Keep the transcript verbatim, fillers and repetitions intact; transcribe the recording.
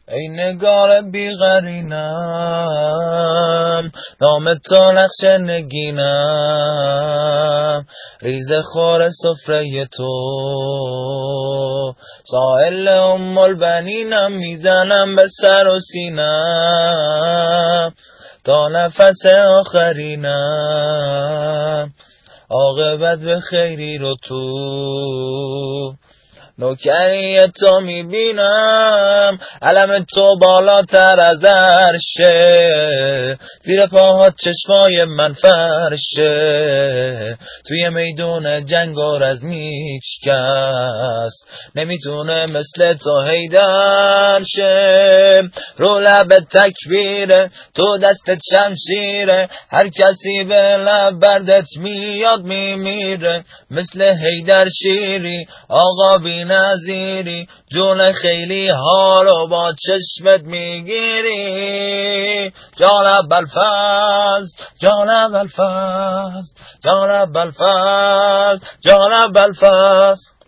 ای نگار بیغرینم، نام تو نقش نگینم، ریز خور سفره تو، سائل ام البنینم، میزنم به سر و سینم تا نفس آخرینم، عاقبت به خیری رو تو نوکری تو میبینم، علم تو بالاتر از عرشه، زیر پاهات چشمای من فرشه، توی میدون جنگ و رزمی هیچ کس نمیتونه مثل تو حیدر شه، رو لب تکبیره تو دستت شمشیره، هر کسی به لب بردت میاد میمیره، مثل حیدر شیری آقا بی نظیری، جون خیلی ها رو با چشمت میگیری، جان ابوالفضل جان ابوالفضل جان ابوالفضل جان ابوالفضل.